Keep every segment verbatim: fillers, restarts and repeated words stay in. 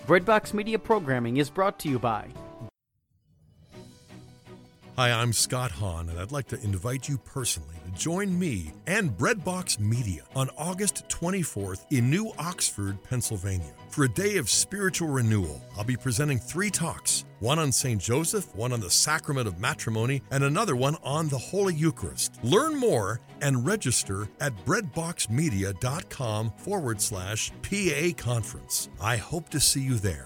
Breadbox Media programming is brought to you by... Hi, I'm Scott Hahn, and I'd like to invite you personally to join me and Breadbox Media on August twenty-fourth in New Oxford, Pennsylvania, for a day of spiritual renewal. I'll be presenting three talks, one on Saint Joseph, one on the Sacrament of Matrimony, and another one on the Holy Eucharist. Learn more and register at breadboxmedia.com forward slash PA conference. I hope to see you there.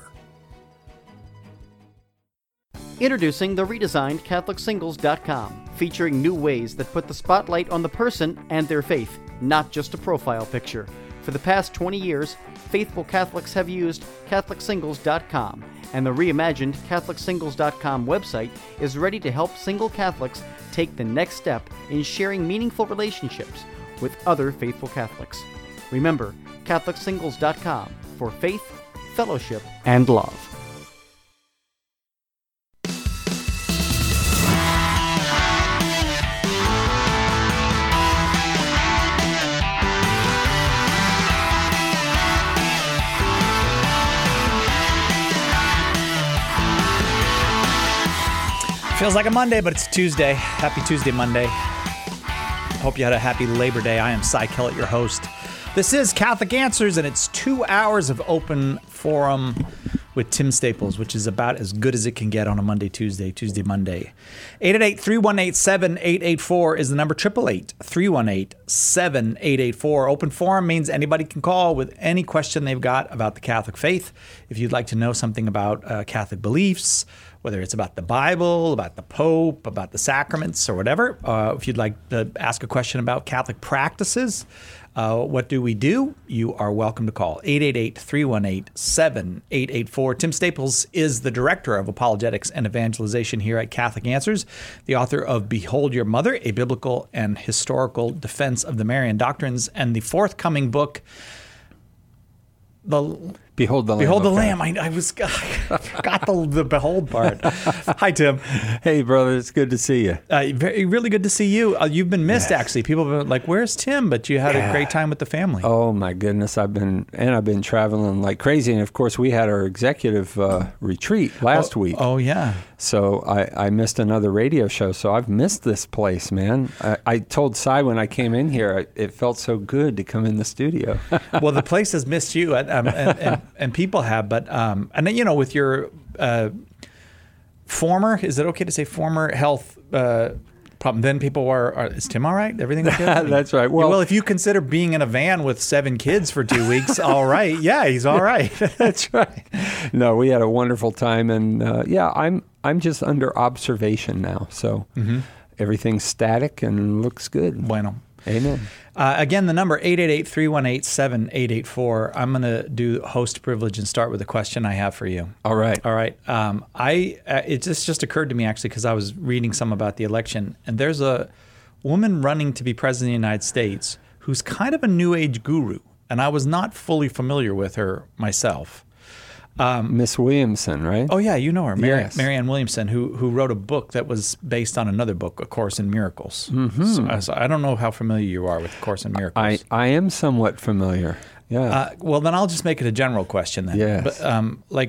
Introducing the redesigned Catholic Singles dot com, featuring new ways that put the spotlight on the person and their faith, not just a profile picture. For the past twenty years, faithful Catholics have used Catholic Singles dot com, and the reimagined Catholic Singles dot com website is ready to help single Catholics take the next step in sharing meaningful relationships with other faithful Catholics. Remember, Catholic Singles dot com for faith, fellowship, and love. Feels like a Monday, but it's Tuesday. Happy Tuesday, Monday. Hope you had a happy Labor Day. I am Cy Kellett, your host. This is Catholic Answers, and it's two hours of open forum with Tim Staples, which is about as good as it can get on a Monday, Tuesday, Tuesday, Monday. eight eight eight, three one eight, seven eight eight four is the number. eight eight eight, three one eight, seven eight eight four. Open forum means anybody can call with any question they've got about the Catholic faith. If you'd like to know something about uh, Catholic beliefs, whether it's about the Bible, about the Pope, about the sacraments, or whatever. Uh, if you'd like to ask a question about Catholic practices, uh, what do we do? You are welcome to call eight eight eight, three one eight, seven eight eight four. Tim Staples is the Director of Apologetics and Evangelization here at Catholic Answers, the author of Behold Your Mother, A Biblical and Historical Defense of the Marian Doctrines, and the forthcoming book, The... Behold the Lamb. Behold the Lamb. I, I was I forgot the, the behold part. Hi, Tim. Hey, brother. It's good to see you. Uh, very, really good to see you. Uh, you've been missed, Yes. actually. People have been like, "Where's Tim?" But you had Yeah. a great time with the family. Oh my goodness, I've been and I've been traveling like crazy. And of course, we had our executive uh, retreat last oh, week. Oh yeah. So I, I missed another radio show. So I've missed this place, man. I, I told Cy when I came in here, I, it felt so good to come in the studio. Well, the place has missed you, and, um, and, and, and people have. But um, and then, you know, with your uh, former, is it okay to say former health uh, problem? Then people are, are, is Tim all right? Everything okay? That's right. Well, well, if you consider being in a van with seven kids for two weeks, all right. Yeah, he's all right. That's right. No, we had a wonderful time, and uh, yeah, I'm I'm just under observation now, so mm-hmm. everything's static and looks good. Bueno. Amen. Uh, again, the number eight eight eight, three one eight, seven eight eight four. I'm going to do host privilege and start with a question I have for you. All right. All right. Um, I uh, it just just occurred to me actually because I was reading some about the election, and there's a woman running to be president of the United States who's kind of a New Age guru, and I was not fully familiar with her myself. Um, Miss Williamson, right? Oh yeah, you know her, Mary, yes. Marianne Williamson, who who wrote a book that was based on another book, A Course in Miracles. Mm-hmm. So, so I don't know how familiar you are with A Course in Miracles. I, I am somewhat familiar. Yeah. Uh, well, then I'll just make it a general question then. Yes. But um, like,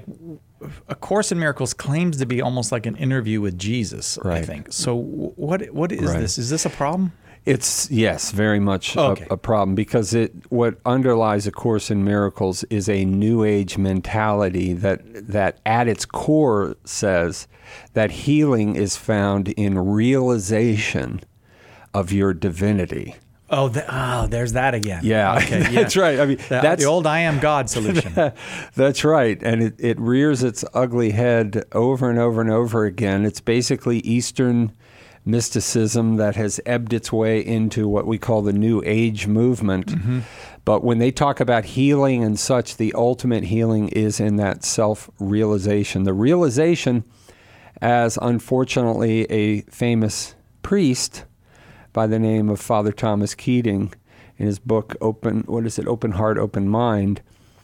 A Course in Miracles claims to be almost like an interview with Jesus. Right. I think. So what what is Right. this? Is this a problem? It's, yes, very much Okay. a, a problem because it what underlies A Course in Miracles is a New Age mentality that that at its core says that healing is found in realization of your divinity. Oh, the, oh, there's that again. Yeah, okay, yeah. that's right. I mean, the, that's the old I am God solution. That's right, and it, it rears its ugly head over and over and over again. It's basically Eastern mysticism that has ebbed its way into what we call the New Age movement. Mm-hmm. But when they talk about healing and such, the ultimate healing is in that self-realization. The realization, as unfortunately a famous priest by the name of Father Thomas Keating, in his book, Open, what is it, Open Heart, Open Mind,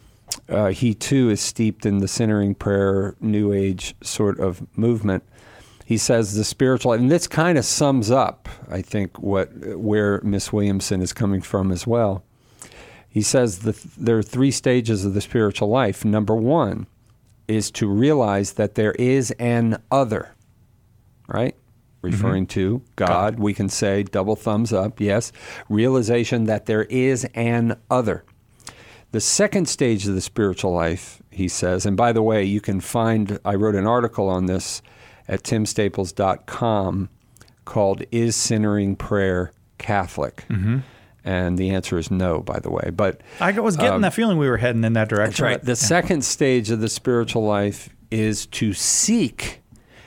uh, he too is steeped in the centering prayer, New Age sort of movement. He says the spiritual, and this kind of sums up, I think, what where Miss Williamson is coming from as well. He says the, there are three stages of the spiritual life. Number one is to realize that there is an other, right? Referring mm-hmm. to God, God, we can say double thumbs up, yes. Realization that there is an other. The second stage of the spiritual life, he says, and by the way, you can find, I wrote an article on this at tim staples dot com called Is Centering Prayer Catholic? Mm-hmm. And the answer is no, by the way. But I was getting um, that feeling we were heading in that direction. That's right. The yeah. second stage of the spiritual life is to seek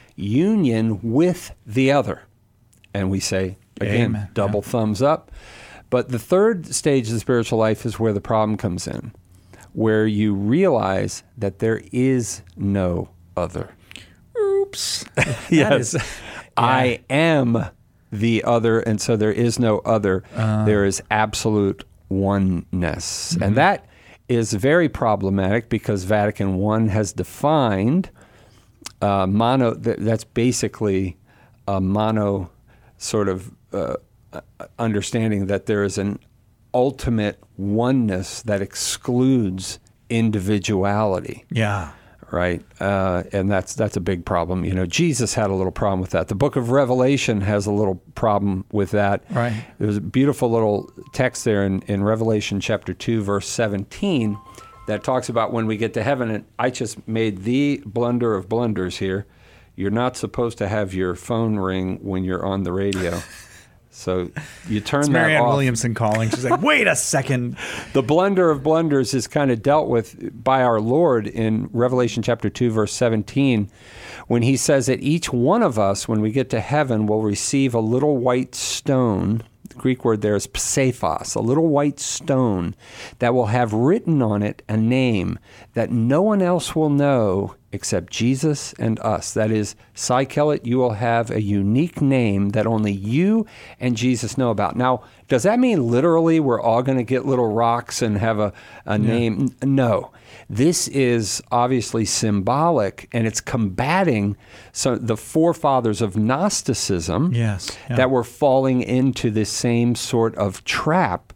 union with the other. And we say, again, Amen. double yeah. thumbs up. But the third stage of the spiritual life is where the problem comes in, where you realize that there is no other. Oops. Yes. Is, yeah. I am the other, and so there is no other. Uh, there is absolute oneness. Mm-hmm. And that is very problematic because Vatican I has defined uh, mono, th- that's basically a mono sort of uh, understanding that there is an ultimate oneness that excludes individuality. Yeah. Right, uh, and that's that's a big problem. You know, Jesus had a little problem with that. The book of Revelation has a little problem with that. Right. There's a beautiful little text there in, in Revelation chapter two, verse seventeen, that talks about when we get to heaven. And I just made the blunder of blunders here. You're not supposed to have your phone ring when you're on the radio. So you turn it's that Marianne off. Williamson calling. She's like, wait a second. The blunder of blunders is kind of dealt with by our Lord in Revelation chapter two, verse seventeen, when he says that each one of us, when we get to heaven, will receive a little white stone. The Greek word there is psephos, a little white stone that will have written on it a name that no one else will know except Jesus and us. That is, Cy Kellett, you will have a unique name that only you and Jesus know about. Now, does that mean literally we're all going to get little rocks and have a, a yeah. name? No. This is obviously symbolic, and it's combating so the forefathers of Gnosticism yes, yeah. that were falling into this same sort of trap,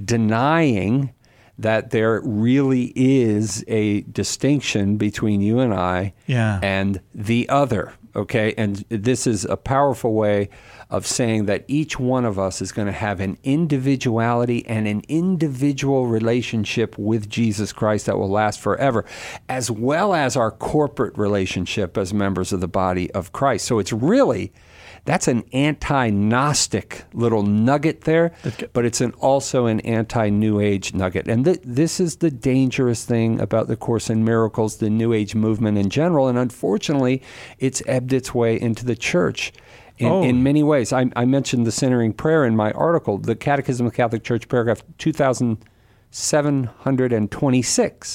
denying that there really is a distinction between you and I yeah. and the other, okay? And this is a powerful way of saying that each one of us is going to have an individuality and an individual relationship with Jesus Christ that will last forever, as well as our corporate relationship as members of the body of Christ. So it's really... That's an anti-Gnostic little nugget there, but it's an also an anti-New Age nugget. And th- this is the dangerous thing about the Course in Miracles, the New Age movement in general. And unfortunately, it's ebbed its way into the church in, oh. in many ways. I, I mentioned the centering prayer in my article, the Catechism of the Catholic Church, paragraph two thousand seven hundred twenty-six,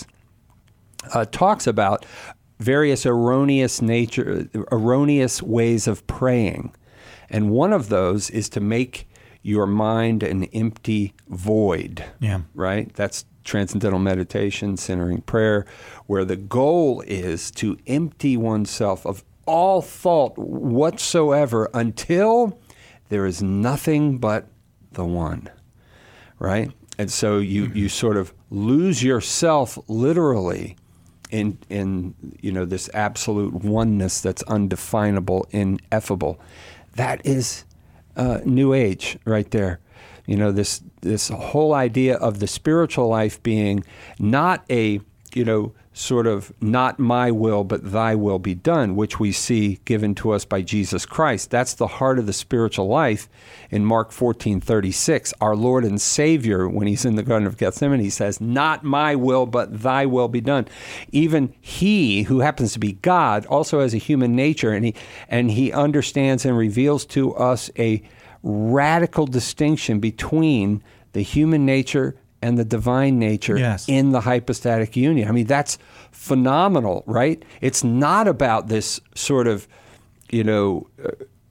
uh, talks about various erroneous nature, erroneous ways of praying. And one of those is to make your mind an empty void. Yeah. Right? That's transcendental meditation, centering prayer, where the goal is to empty oneself of all thought whatsoever until there is nothing but the one. Right? And so you, mm-hmm. you sort of lose yourself literally in in you know this absolute oneness that's undefinable, ineffable. That is uh, New Age right there. You know, this this whole idea of the spiritual life being not a, you know, sort of not my will, but thy will be done, which we see given to us by Jesus Christ. That's the heart of the spiritual life in Mark fourteen thirty-six. Our Lord and Savior, when he's in the Garden of Gethsemane, he says, not my will, but thy will be done. Even he, who happens to be God, also has a human nature, and he and he understands and reveals to us a radical distinction between the human nature and the divine nature yes. in the hypostatic union. I mean, that's phenomenal, right? It's not about this sort of, you know, uh,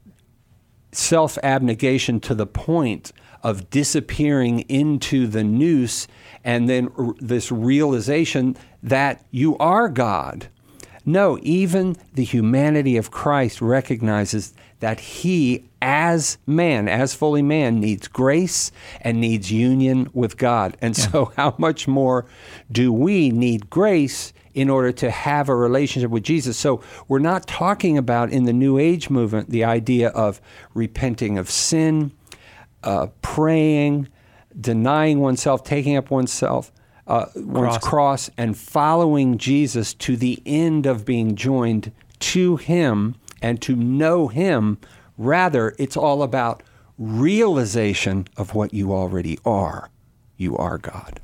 self-abnegation to the point of disappearing into the nous and then r- this realization that you are God. No, even the humanity of Christ recognizes that he, as man, as fully man, needs grace and needs union with God. And yeah. so how much more do we need grace in order to have a relationship with Jesus? So we're not talking about, in the New Age movement, the idea of repenting of sin, uh, praying, denying oneself, taking up oneself, uh, one's cross, and following Jesus to the end of being joined to him and to know him. Rather, it's all about realization of what you already are. You are God.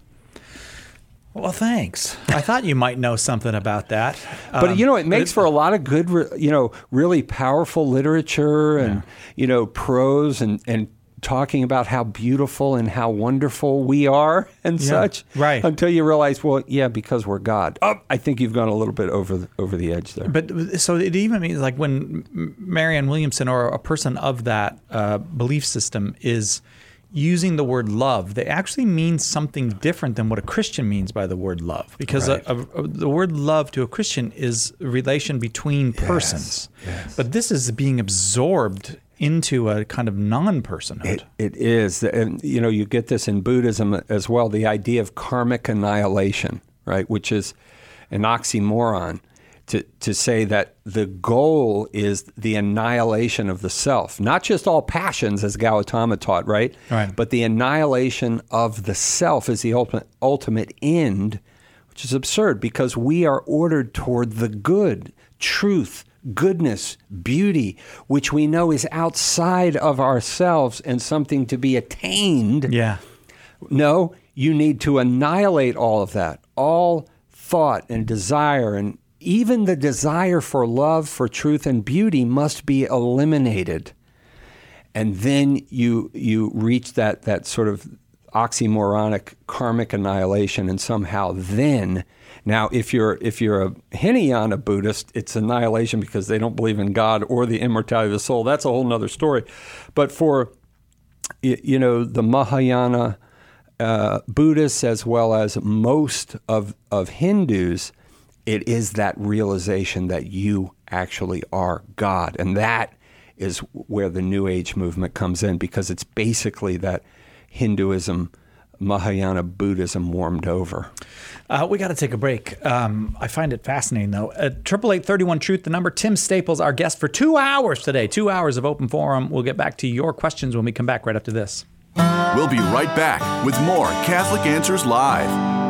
Well, thanks. I thought you might know something about that. But, um, you know, it makes it, for a lot of good, you know, really powerful literature and, yeah. you know, prose and, and talking about how beautiful and how wonderful we are and yeah, such. Right. Until you realize, well, yeah, because we're God. Oh, I think you've gone a little bit over the, over the edge there. But so it even means like when Marianne Williamson or a person of that uh, belief system is using the word love, they actually mean something different than what a Christian means by the word love. Because right. a, a, a, the word love to a Christian is a relation between persons. Yes, yes. But this is being absorbed into a kind of non-personhood. It, it is. And, you know, you get this in Buddhism as well, the idea of karmic annihilation, right, which is an oxymoron. To, to say that the goal is the annihilation of the self, not just all passions, as Gautama taught, right? Right. But the annihilation of the self is the ultimate, ultimate end, which is absurd because we are ordered toward the good, truth, goodness, beauty, which we know is outside of ourselves and something to be attained. Yeah. No, you need to annihilate all of that, all thought and desire, and even the desire for love, for truth and beauty must be eliminated. And then you you reach that that sort of oxymoronic karmic annihilation, and somehow then, now if you're if you're a Hinayana Buddhist, it's annihilation because they don't believe in God or the immortality of the soul. That's a whole nother story. But for you know the Mahayana uh, Buddhists as well as most of of Hindus, it is that realization that you actually are God. And that is where the New Age movement comes in, because it's basically that Hinduism, Mahayana Buddhism warmed over. Uh, we got to take a break. Um, I find it fascinating, though. Triple eight thirty-one Truth, the number. Tim Staples, our guest for two hours today. Two hours of open forum. We'll get back to your questions when we come back right after this. We'll be right back with more Catholic Answers Live.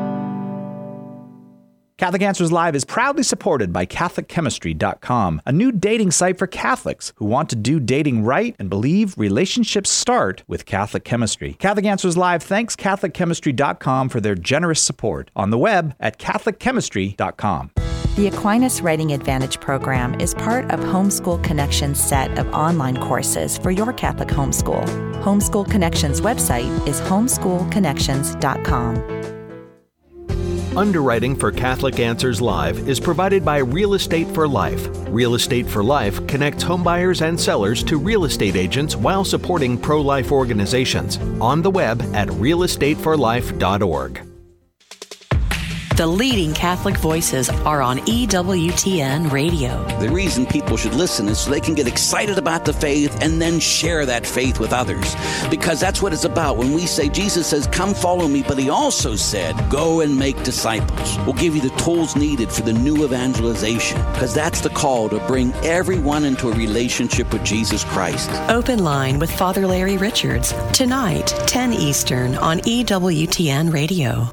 Catholic Answers Live is proudly supported by Catholic Chemistry dot com, a new dating site for Catholics who want to do dating right and believe relationships start with Catholic chemistry. Catholic Answers Live thanks Catholic Chemistry dot com for their generous support. On the web at Catholic Chemistry dot com. The Aquinas Writing Advantage program is part of Homeschool Connections' set of online courses for your Catholic homeschool. Homeschool Connections' website is homeschool connections dot com. Underwriting for Catholic Answers Live is provided by Real Estate for Life. Real Estate for Life connects homebuyers and sellers to real estate agents while supporting pro-life organizations. On the web at real estate for life dot org. The leading Catholic voices are on E W T N Radio. The reason people should listen is so they can get excited about the faith and then share that faith with others. Because that's what it's about. When we say, Jesus says, come follow me, but he also said, go and make disciples. We'll give you the tools needed for the new evangelization. Because that's the call to bring everyone into a relationship with Jesus Christ. Open Line with Father Larry Richards. Tonight, ten Eastern on E W T N Radio.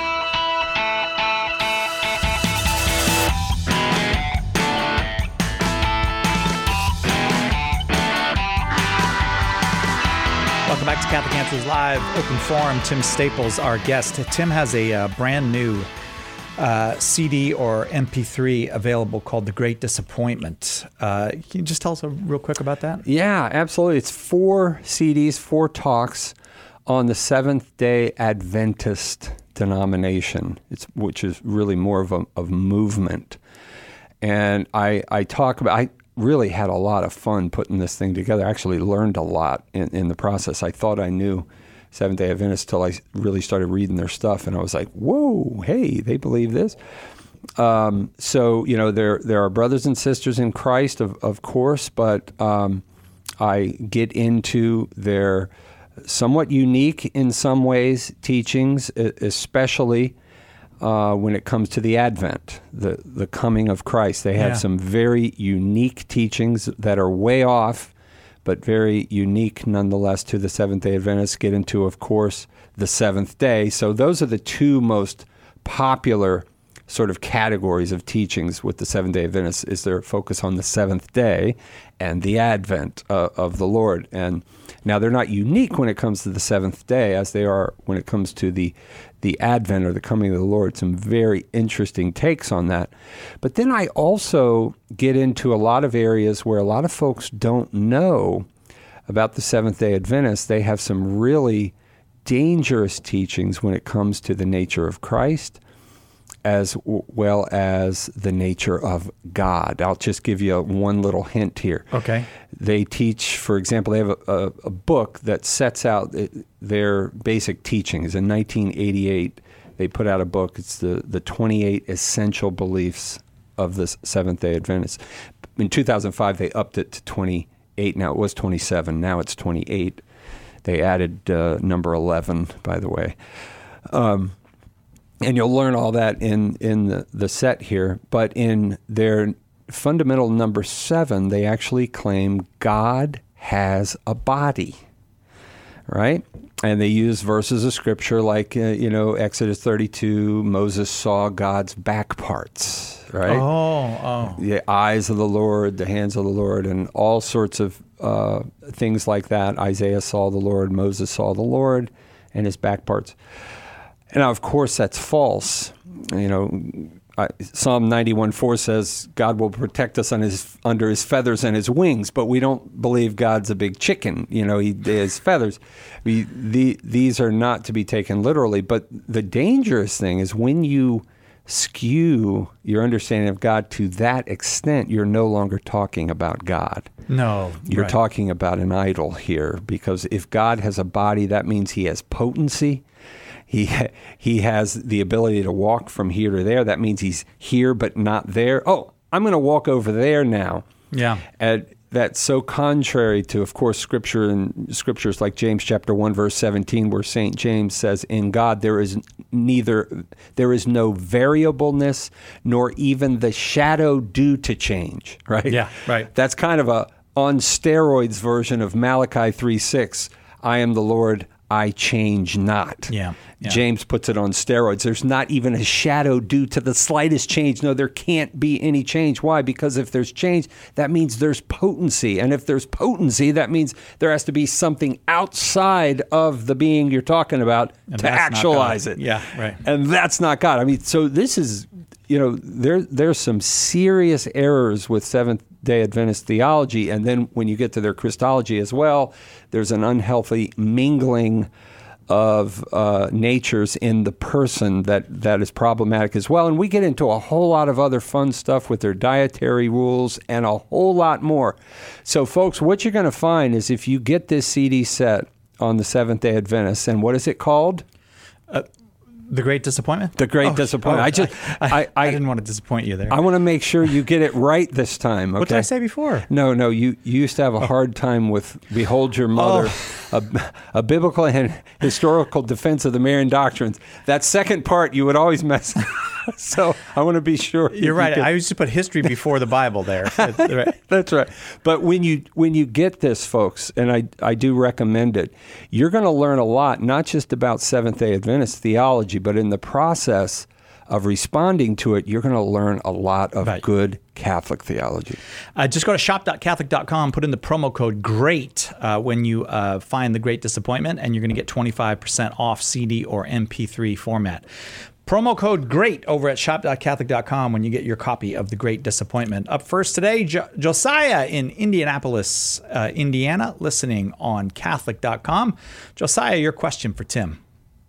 Welcome back to Catholic Answers Live, Open Forum. Tim Staples, our guest. Tim has a uh, brand new uh, C D or M P three available called The Great Disappointment. Uh, can you just tell us a, real quick about that? Yeah, absolutely. It's four C Ds, four talks on the Seventh-day Adventist denomination, it's, which is really more of a of movement. And I, I talk about... I, really had a lot of fun putting this thing together. I actually learned a lot in, in the process. I thought I knew Seventh-day Adventists till I really started reading their stuff, and I was like, whoa, hey, they believe this. Um, so, you know, there there are brothers and sisters in Christ, of, of course, but um, I get into their somewhat unique in some ways teachings, especially uh, when it comes to the Advent, the, the coming of Christ. They have Yeah. some very unique teachings that are way off, but very unique nonetheless to the Seventh-day Adventists. Get into, of course, the seventh day. So those are the two most popular sort of categories of teachings with the Seventh-day Adventists, is their focus on the seventh day and the advent uh, of the Lord. And now they're not unique when it comes to the seventh day as they are when it comes to the the advent or the coming of the Lord. Some very interesting takes on that. But then I also get into a lot of areas where a lot of folks don't know about the Seventh-day Adventists. They have some really dangerous teachings when it comes to the nature of Christ, as w- well as the nature of God. I'll just give you a, one little hint here. Okay. They teach, for example, they have a, a, a book that sets out their basic teachings. In nineteen eighty-eight, they put out a book. It's the, the twenty-eight Essential Beliefs of the Seventh-day Adventists. In two thousand five, they upped it to twenty-eight. Now, it was twenty-seven. Now it's twenty-eight. They added uh, number eleven, by the way. Um, and you'll learn all that in, in the, the set here. But in their fundamental number seven, they actually claim God has a body, right? And they use verses of Scripture like, uh, you know, Exodus thirty-two, Moses saw God's back parts, right? Oh, oh. The eyes of the Lord, the hands of the Lord, and all sorts of uh, things like that. Isaiah saw the Lord, Moses saw the Lord, and his back parts. And now, of course, that's false. You know, I, Psalm ninety-one four says God will protect us on his, under his feathers and his wings, but we don't believe God's a big chicken. You know, he has feathers. We, the, these are not to be taken literally, but the dangerous thing is when you skew your understanding of God to that extent, you're no longer talking about God. No. You're right. talking about an idol here, because if God has a body, that means he has potency. He he has the ability to walk from here to there. That means he's here but not there. Oh, I'm going to walk over there now. Yeah. And that's so contrary to, of course, Scripture and scriptures like James chapter one, verse seventeen, where Saint James says, in God there is neither, there is no variableness nor even the shadow due to change, right? Yeah, right. That's kind of a on steroids version of Malachi three six. I am the Lord, I change not. Yeah, yeah. James puts it on steroids. There's not even a shadow due to the slightest change. No, there can't be any change. Why? Because if there's change, that means there's potency. And if there's potency, that means there has to be something outside of the being you're talking about And to that's not actualize God. it. Yeah, right. And that's not God. I mean, so this is, you know, there there's some serious errors with Seventh-day Adventist theology. And then when you get to their Christology as well, there's an unhealthy mingling of uh, natures in the person that, that is problematic as well. And we get into a whole lot of other fun stuff with their dietary rules and a whole lot more. So, folks, what you're going to find is if you get this C D set on the Seventh-day Adventists, and what is it called? Uh, The Great Disappointment? The Great Oh, Disappointment. oh, I just, I, I, I, I, I didn't want to disappoint you there. I want to make sure you get it right this time. Okay? What did I say before? No, no, you, you used to have a hard time with Behold Your Mother, Oh. a, a biblical and historical defense of the Marian doctrines. That second part you would always mess up. So I want to be sure. You're right. You I used to put history before the Bible there. That's right. That's right. But when you when you get this, folks, and I, I do recommend it, you're going to learn a lot, not just about Seventh-day Adventist theology, but in the process of responding to it, you're going to learn a lot of Right. good Catholic theology. Uh, just go to shop dot catholic dot com, put in the promo code GREAT uh, when you uh, find The Great Disappointment, and you're going to get twenty-five percent off C D or M P three format. Promo code GREAT over at shop dot catholic dot com when you get your copy of The Great Disappointment. Up first today, jo- Josiah in Indianapolis, uh, Indiana, listening on catholic dot com. Josiah, your question for Tim.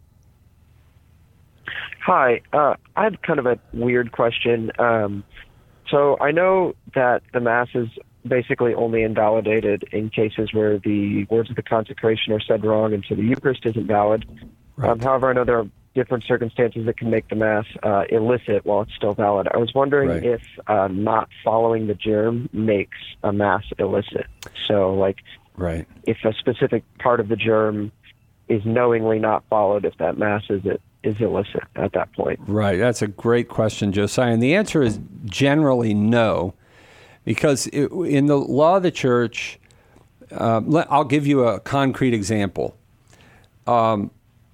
Hi, uh, I have kind of a weird question. Um, so I know that the Mass is basically only invalidated in cases where the words of the consecration are said wrong, and so the Eucharist isn't valid. Right. Um, however, I know there are different circumstances that can make the Mass uh, illicit while it's still valid. I was wondering Right. if uh, not following the germ makes a Mass illicit. So, like, Right. if a specific part of the germ is knowingly not followed, if that Mass is it is illicit at that point. Right. That's a great question, Josiah. And the answer is generally no, because it, in the law of the church, uh, let, I'll give you a concrete example. Um,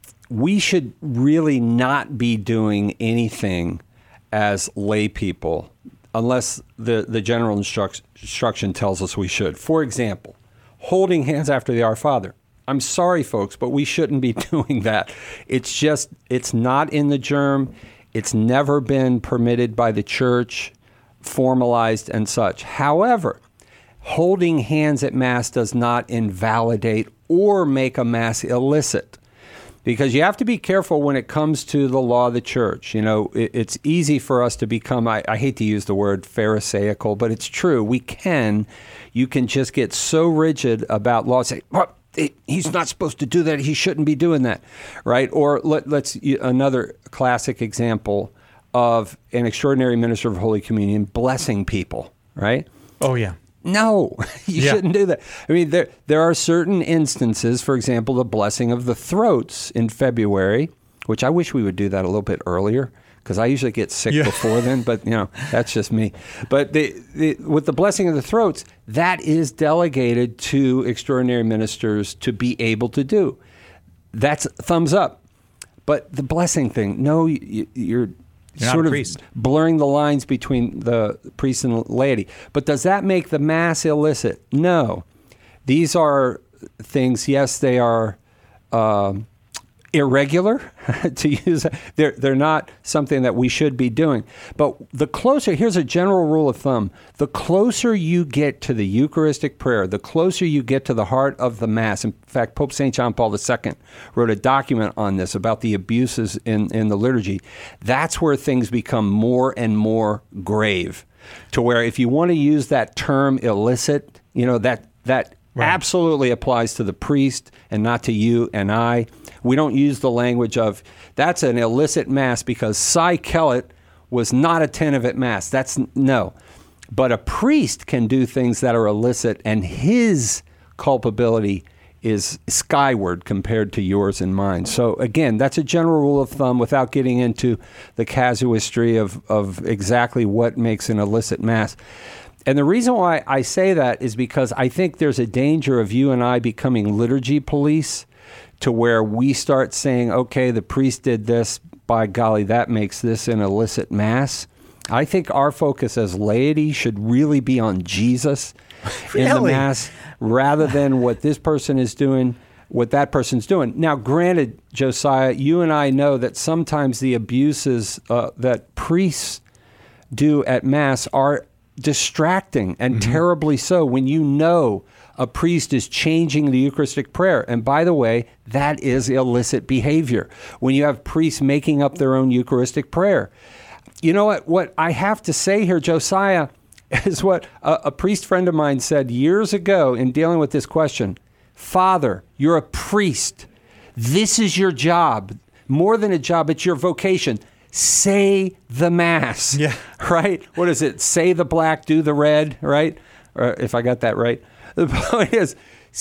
we should really not be doing anything as lay people unless the, the general instruct, instruction tells us we should. For example, holding hands after the Our Father. I'm sorry, folks, but we shouldn't be doing that. It's just, it's not in the germ. It's never been permitted by the church, formalized and such. However, holding hands at Mass does not invalidate or make a Mass illicit. Because you have to be careful when it comes to the law of the church. You know, it, it's easy for us to become, I, I hate to use the word Pharisaical, but it's true. We can. You can just get so rigid about law, say, well, it, he's not supposed to do that. He shouldn't be doing that, right? Or let, let's, another classic example of an extraordinary minister of Holy Communion blessing people, right? Oh, yeah. No, you Yeah. shouldn't do that. I mean, there there are certain instances, for example, the blessing of the throats in February, which I wish we would do that a little bit earlier, because I usually get sick Yeah. before then, but, you know, that's just me. But the, the, with the blessing of the throats, that is delegated to extraordinary ministers to be able to do. That's thumbs up. But the blessing thing, no, you, you're... You're not sort a of priest. blurring the lines between the priest and laity. But does that make the Mass illicit? No. These are things, yes, they are um, irregular, to use it. They're, they're not something that we should be doing. But the closer, here's a general rule of thumb, the closer you get to the Eucharistic prayer, the closer you get to the heart of the Mass. In fact, Pope Saint John Paul the Second wrote a document on this about the abuses in, in the liturgy. That's where things become more and more grave, to where if you want to use that term illicit, you know, that that Right. absolutely applies to the priest and not to you and I. We don't use the language of, that's an illicit Mass because Cy Kellett was not attentive at Mass. That's, no. But a priest can do things that are illicit, and his culpability is skyward compared to yours and mine. So again, that's a general rule of thumb without getting into the casuistry of, of exactly what makes an illicit Mass. And the reason why I say that is because I think there's a danger of you and I becoming liturgy police, to where we start saying, okay, the priest did this, by golly, that makes this an illicit Mass. I think our focus as laity should really be on Jesus in the Really? Mass, rather than what this person is doing, what that person's doing. Now, granted, Josiah, you and I know that sometimes the abuses uh, that priests do at Mass are distracting, and mm-hmm. terribly so, when you know a priest is changing the Eucharistic prayer. And by the way, that is illicit behavior. When you have priests making up their own Eucharistic prayer. You know what, what I have to say here, Josiah, is what a, a priest friend of mine said years ago in dealing with this question. Father, you're a priest. This is your job. More than a job, it's your vocation. Say the Mass, yeah. right? What is it? Say the black, do the red, right? Or if I got that right. The point is,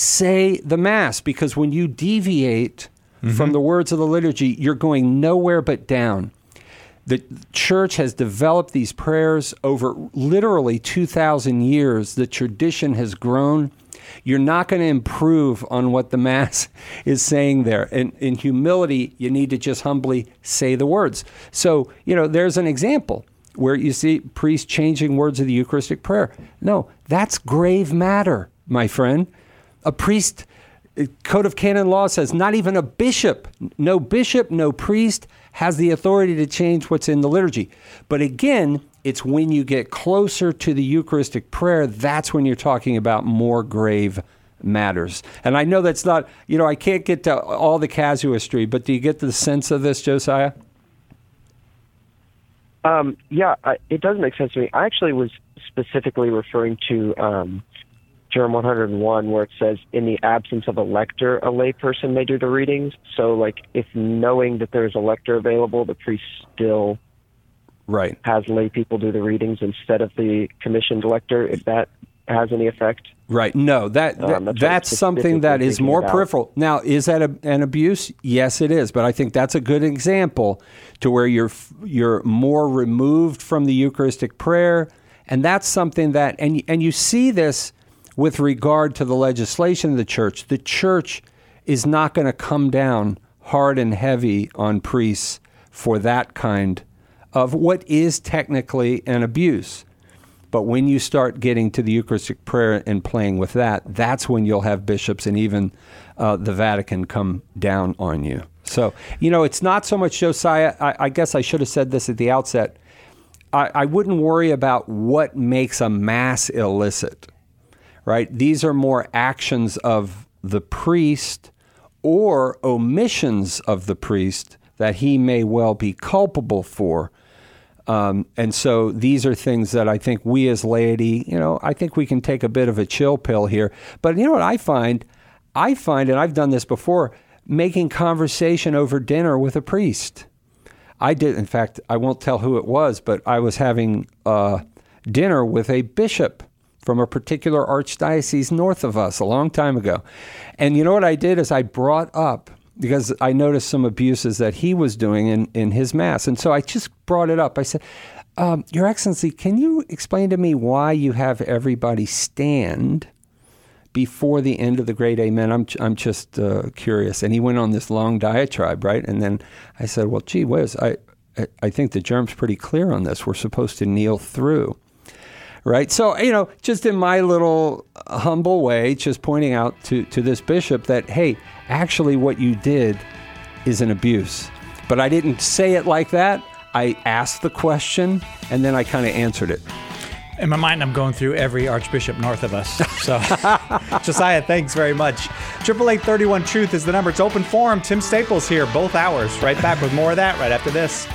say the Mass, because when you deviate mm-hmm. from the words of the liturgy, you're going nowhere but down. The church has developed these prayers over literally two thousand years. The tradition has grown. You're not going to improve on what the Mass is saying there. In, in humility, you need to just humbly say the words. So, you know, there's an example where you see priests changing words of the Eucharistic prayer. No, that's grave matter, my friend. A priest, Code of Canon Law says not even a bishop, no bishop, no priest has the authority to change what's in the liturgy. But again, it's when you get closer to the Eucharistic prayer, that's when you're talking about more grave matters. And I know that's not, you know, I can't get to all the casuistry, but do you get the sense of this, Josiah? Um, yeah, I, it does make sense to me. I actually was specifically referring to um, Durham one oh one, where it says, in the absence of a lector, a layperson may do the readings. So, like, if knowing that there's a lector available, the priest still right. has lay people do the readings instead of the commissioned lector, if that has any effect? Right. No, that, that um, that's, that's something that is more about. peripheral. Now, is that a, an abuse? Yes, it is. But I think that's a good example to where you're you're more removed from the Eucharistic prayer. And that's something that, and and you see this with regard to the legislation of the church. The church is not going to come down hard and heavy on priests for that kind of what is technically an abuse. But when you start getting to the Eucharistic prayer and playing with that, that's when you'll have bishops and even uh, the Vatican come down on you. So, you know, it's not so much, Josiah, I, I guess I should have said this at the outset. I, I wouldn't worry about what makes a mass illicit, right? These are more actions of the priest or omissions of the priest that he may well be culpable for. Um, and so these are things that I think we as laity, you know, I think we can take a bit of a chill pill here. But you know what I find? I find, and I've done this before, making conversation over dinner with a priest. I did, in fact, I won't tell who it was, but I was having uh, dinner with a bishop from a particular archdiocese north of us a long time ago. And you know what I did is I brought up, because I noticed some abuses that he was doing in, in his Mass. And so I just brought it up. I said, um, Your Excellency, can you explain to me why you have everybody stand before the end of the Great Amen? I'm I'm just uh, curious. And he went on this long diatribe, right? And then I said, well, gee whiz, I, I think the germ's pretty clear on this. We're supposed to kneel through. Right. So, you know, just in my little humble way, just pointing out to, to this bishop that, hey, actually what you did is an abuse. But I didn't say it like that. I asked the question and then I kind of answered it. In my mind, I'm going through every archbishop north of us. So, Josiah, thanks very much. Triple eight thirty-one Truth is the number. It's open forum. Tim Staples here, both hours. Right back with more of that right after this.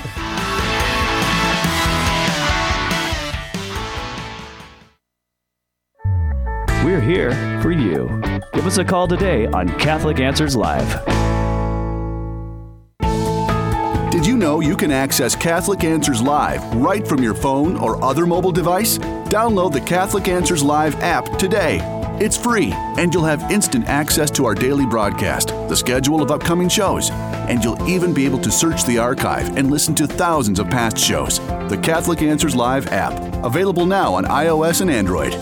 We're here for you. Give us a call today on Catholic Answers Live. Did you know you can access Catholic Answers Live right from your phone or other mobile device? Download the Catholic Answers Live app today. It's free, and you'll have instant access to our daily broadcast, the schedule of upcoming shows, and you'll even be able to search the archive and listen to thousands of past shows. The Catholic Answers Live app, available now on iOS and Android.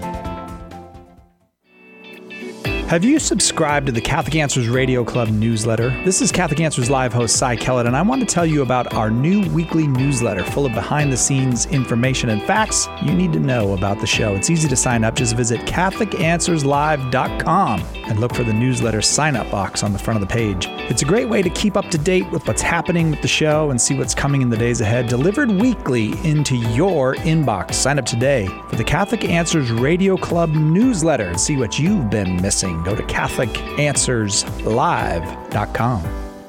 Have you subscribed to the Catholic Answers Radio Club newsletter? This is Catholic Answers Live host Cy Kellett, and I want to tell you about our new weekly newsletter full of behind-the-scenes information and facts you need to know about the show. It's easy to sign up. Just visit Catholic Answers Live dot com and look for the newsletter sign-up box on the front of the page. It's a great way to keep up to date with what's happening with the show and see what's coming in the days ahead, delivered weekly into your inbox. Sign up today for the Catholic Answers Radio Club newsletter and see what you've been missing. Go to Catholic Answers Live dot com.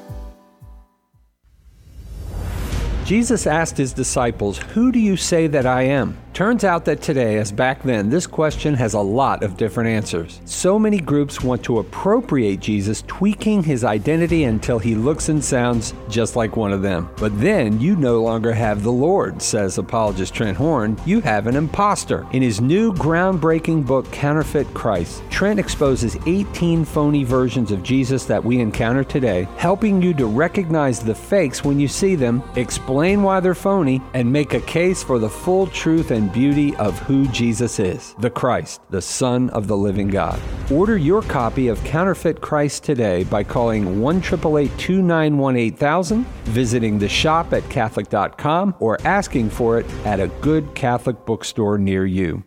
Jesus asked his disciples, "Who do you say that I am?" Turns out that today, as back then, this question has a lot of different answers. So many groups want to appropriate Jesus, tweaking his identity until he looks and sounds just like one of them. But then you no longer have the Lord, says apologist Trent Horn. You have an imposter. In his new groundbreaking book, Counterfeit Christ, Trent exposes eighteen phony versions of Jesus that we encounter today, helping you to recognize the fakes when you see them, explain why they're phony, and make a case for the full truth and beauty of who Jesus is, the Christ, the Son of the living God. Order your copy of Counterfeit Christ today by calling one eight eight eight, two nine one, eight thousand, visiting the shop at Catholic dot com, or asking for it at a good Catholic bookstore near you.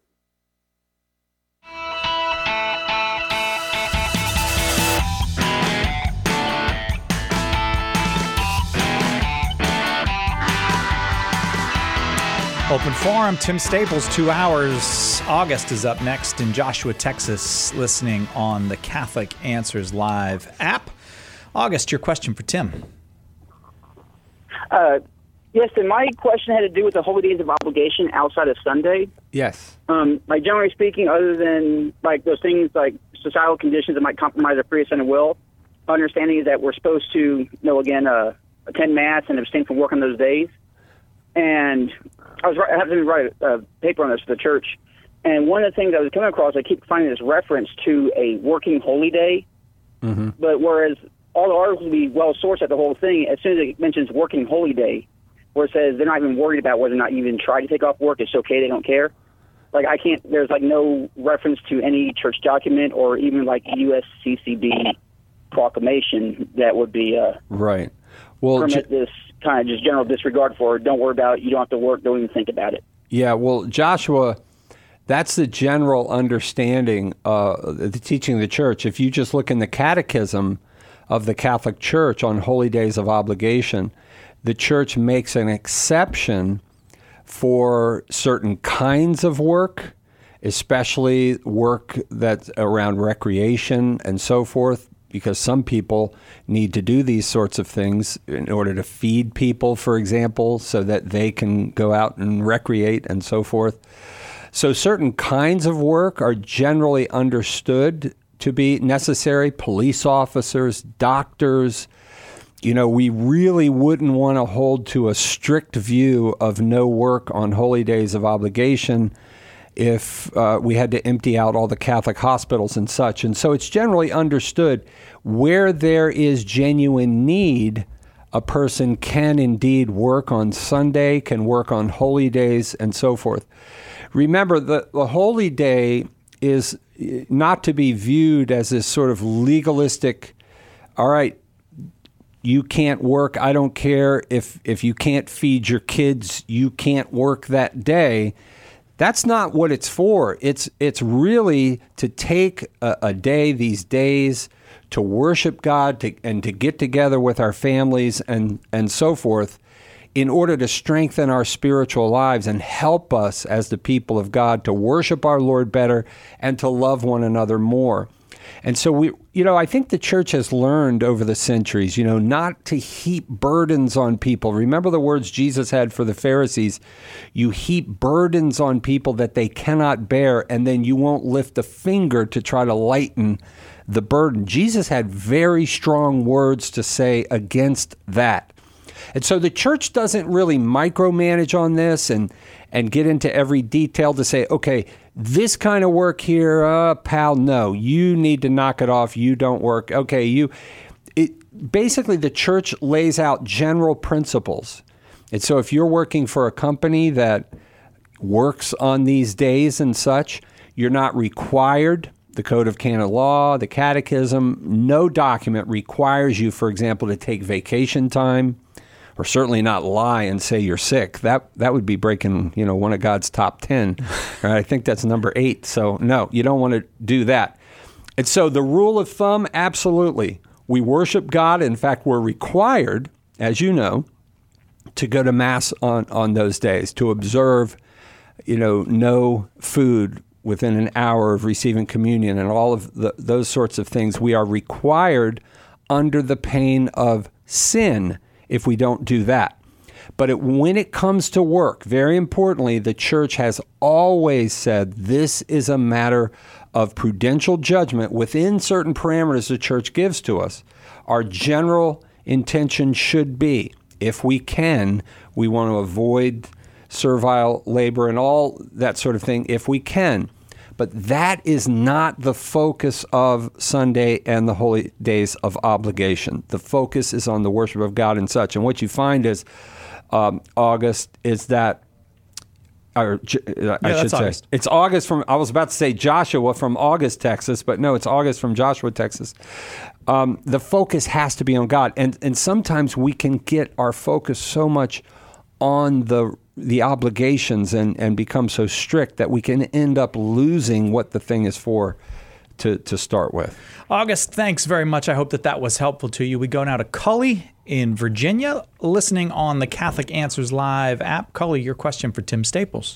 Open Forum, Tim Staples, two hours. August is up next in Joshua, Texas, listening on the Catholic Answers Live app. August, your question for Tim. Uh, Yes, and my question had to do with the holy days of obligation outside of Sunday. Yes. Um, like, generally speaking, other than, like, those things like societal conditions that might compromise a free assigned will, my understanding is that we're supposed to, you know, again, uh, attend Mass and abstain from work on those days. And I was I having to write a, a paper on this for the church, and one of the things I was coming across, I keep finding this reference to a working holy day, mm-hmm. but whereas all the articles would be well-sourced at the whole thing, as soon as it mentions working holy day, where it says they're not even worried about whether or not you even try to take off work, it's okay, they don't care. Like, I can't, there's like no reference to any church document or even like U S C C B proclamation that would be, uh, right. Well, permit J- this kind of just general disregard for it. Don't worry about it. You don't have to work. Don't even think about it. Yeah, well, Joshua, that's the general understanding, uh, the teaching of the church. If you just look in the catechism of the Catholic Church on holy days of obligation, the church makes an exception for certain kinds of work, especially work that's around recreation and so forth, because some people need to do these sorts of things in order to feed people, for example, so that they can go out and recreate and so forth. So certain kinds of work are generally understood to be necessary. Police officers, doctors. You know, we really wouldn't want to hold to a strict view of no work on holy days of obligation if uh, we had to empty out all the Catholic hospitals and such. And so it's generally understood where there is genuine need, a person can indeed work on Sunday, can work on holy days, and so forth. Remember, the, the holy day is not to be viewed as this sort of legalistic, all right, you can't work, I don't care if if you can't feed your kids, you can't work that day. That's not what it's for. It's it's really to take a, a day, these days, to worship God to, and to get together with our families and, and so forth in order to strengthen our spiritual lives and help us as the people of God to worship our Lord better and to love one another more. And so we, you know, I think the church has learned over the centuries, you know, not to heap burdens on people. Remember the words Jesus had for the Pharisees, you heap burdens on people that they cannot bear, and then you won't lift a finger to try to lighten the burden. Jesus had very strong words to say against that. And so the church doesn't really micromanage on this and, and get into every detail to say, okay, this kind of work here, uh, pal, no, you need to knock it off. You don't work. Okay, you. It, basically, the church lays out general principles. And so if you're working for a company that works on these days and such, you're not required. The Code of Canon Law, the Catechism, no document requires you, for example, to take vacation time, or certainly not lie and say you're sick. That that would be breaking, you know, one of God's top ten. Right? I think that's number eight. So no, you don't want to do that. And so the rule of thumb, absolutely. We worship God. In fact, we're required, as you know, to go to Mass on, on those days, to observe, you know, no food within an hour of receiving communion and all of the, those sorts of things. We are required under the pain of sin if we don't do that. But it, when it comes to work, very importantly, the church has always said this is a matter of prudential judgment within certain parameters the church gives to us. Our general intention should be, if we can, we want to avoid servile labor and all that sort of thing if we can. But that is not the focus of Sunday and the holy days of obligation. The focus is on the worship of God and such. And what you find is, um, August, is that, or uh, I yeah, should say, August. It's August from, I was about to say Joshua from August, Texas, but no, it's August from Joshua, Texas. Um, the focus has to be on God. And, and sometimes we can get our focus so much on the the obligations and, and become so strict that we can end up losing what the thing is for to, to start with. August, thanks very much. I hope that that was helpful to you. We go now to Cully in Virginia, listening on the Catholic Answers Live app. Cully, your question for Tim Staples.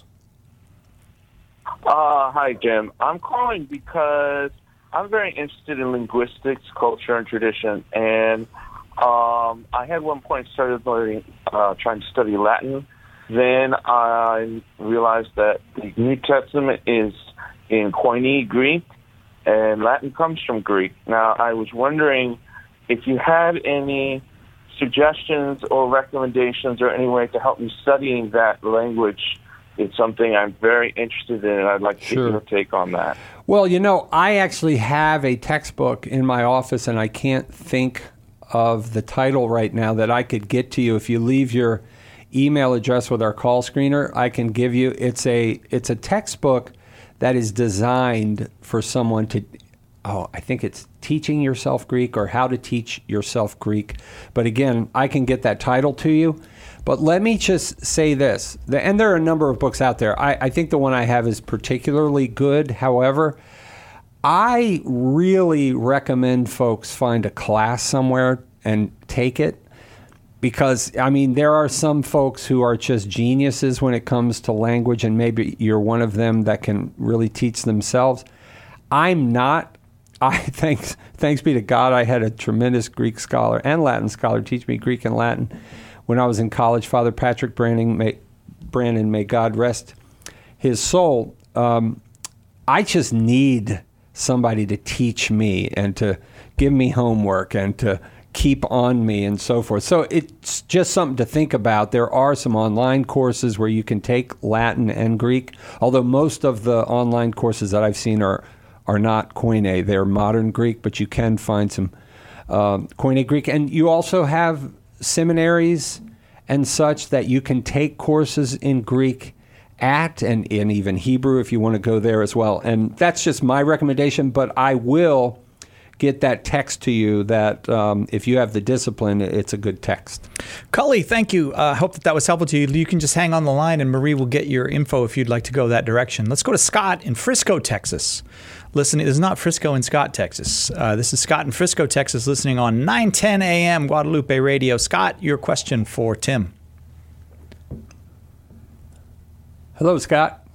Uh, hi, Jim. I'm calling because I'm very interested in linguistics, culture, and tradition, and Um, I had one point started learning, uh, trying to study Latin. Then I realized that the New Testament is in Koine Greek, and Latin comes from Greek. Now, I was wondering if you had any suggestions or recommendations or any way to help me studying that language. It's something I'm very interested in, and I'd like to Sure. get your take on that. Well, you know, I actually have a textbook in my office, and I can't think of the title right now that I could get to you. If you leave your email address with our call screener, I can give you. It's a it's a textbook that is designed for someone to, oh, I think it's Teaching Yourself Greek or How to Teach Yourself Greek. But again, I can get that title to you. But let me just say this, the, and there are a number of books out there. I, I think the one I have is particularly good. However, I really recommend folks find a class somewhere and take it. Because, I mean, there are some folks who are just geniuses when it comes to language, and maybe you're one of them that can really teach themselves. I'm not. I thanks thanks be to God, I had a tremendous Greek scholar and Latin scholar teach me Greek and Latin when I was in college. Father Patrick Branning, may, Brannon, may God rest his soul. Um, I just need somebody to teach me and to give me homework and to keep on me and so forth. So it's just something to think about. There are some online courses where you can take Latin and Greek, although most of the online courses that I've seen are are not Koine. They're modern Greek, but you can find some um, Koine Greek. And you also have seminaries and such that you can take courses in Greek at, and, and even Hebrew if you want to go there as well. And that's just my recommendation, but I will get that text to you that um, if you have the discipline, it's a good text. Cully, thank you. I uh, hope that that was helpful to you. You can just hang on the line and Marie will get your info if you'd like to go that direction. Let's go to Scott in Frisco, Texas. Listening, this is not Frisco in Scott, Texas. Uh, this is Scott in Frisco, Texas, listening on nine ten A M Guadalupe Radio. Scott, your question for Tim. Hello, Scott.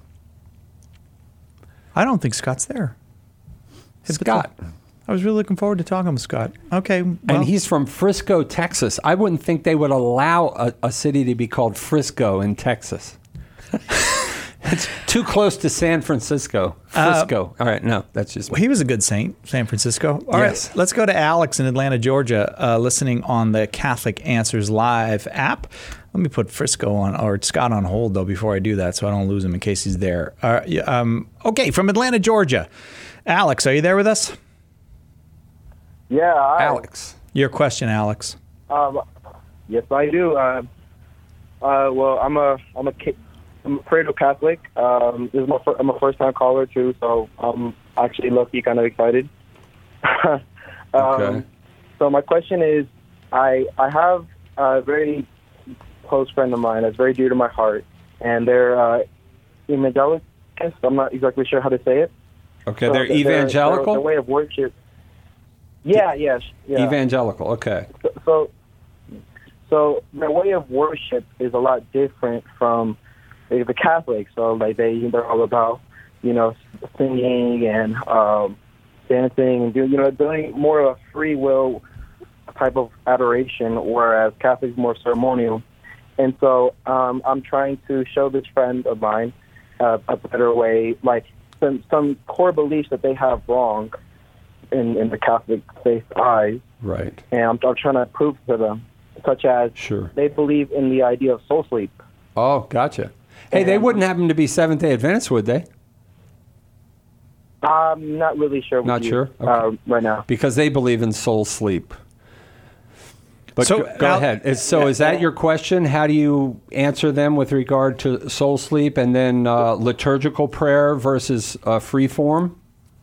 I don't think Scott's there. Scott. I was really looking forward to talking with Scott. Okay. Well. And he's from Frisco, Texas. I wouldn't think they would allow a, a city to be called Frisco in Texas. It's too close to San Francisco. Frisco. Uh, All right, no, that's just me. Well, he was a good saint, San Francisco. All yes. right, let's go to Alex in Atlanta, Georgia, uh, listening on the Catholic Answers Live app. Let me put Frisco on, or Scott on hold, though, before I do that, so I don't lose him in case he's there. Uh, um, okay, from Atlanta, Georgia. Alex, are you there with us? Yeah, I, Alex. Your question, Alex. Um, yes, I do. Uh, uh, well, I'm a I'm a I'm a cradle Catholic. Um, this is my fir- I'm a first time caller too, so I'm actually lucky, kind of excited. um, okay. So my question is, I I have a very close friend of mine that's very dear to my heart, and they're uh, evangelical. I'm not exactly sure how to say it. Okay, so they're their- evangelical. Their, their way of worship. Yeah, yes, yeah. Evangelical. Okay. So, so, so their way of worship is a lot different from the, the Catholics. So, like they they're all about, you know, singing and um, dancing and doing, you know, doing more of a free will type of adoration, whereas Catholics more ceremonial. And so, um, I'm trying to show this friend of mine uh, a better way, like some some core beliefs that they have wrong in, in the Catholic faith eyes. Right. And I'm, I'm trying to prove to them, such as sure. they believe in the idea of soul sleep. Oh, gotcha. Hey, and they wouldn't happen to be Seventh-day Adventists, would they? I'm not really sure. Not with sure? you, Okay. uh, right now. Because they believe in soul sleep. But so, go, go Al- ahead. Is, so is that your question? How do you answer them with regard to soul sleep and then uh, liturgical prayer versus uh, free form?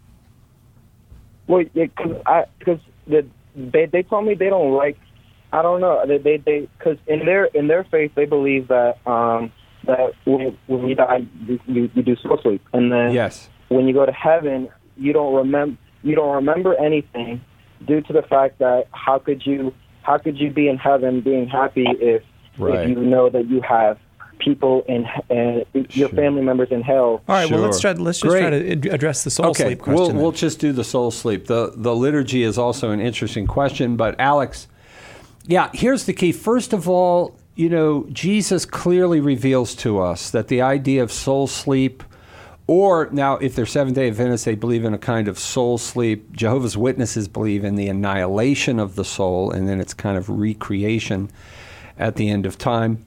Well, because I because the, they they told me they don't like. I don't know. They they because in their in their faith they believe that um that when, when you die you, you, you do soul sleep, and then yes. when you go to heaven you don't remember you don't remember anything due to the fact that how could you how could you be in heaven being happy if right. if you know that you have people in uh, your sure. family members in hell. All right, sure. well let's try let's just Great. try to address the soul okay. sleep question. We'll, then. we'll just do the soul sleep. The the liturgy is also an interesting question, but Alex, Yeah, here's the key. First of all, you know, Jesus clearly reveals to us that the idea of soul sleep, or now if they're Seventh-day Adventists, they believe in a kind of soul sleep. Jehovah's Witnesses believe in the annihilation of the soul, and then it's kind of recreation at the end of time.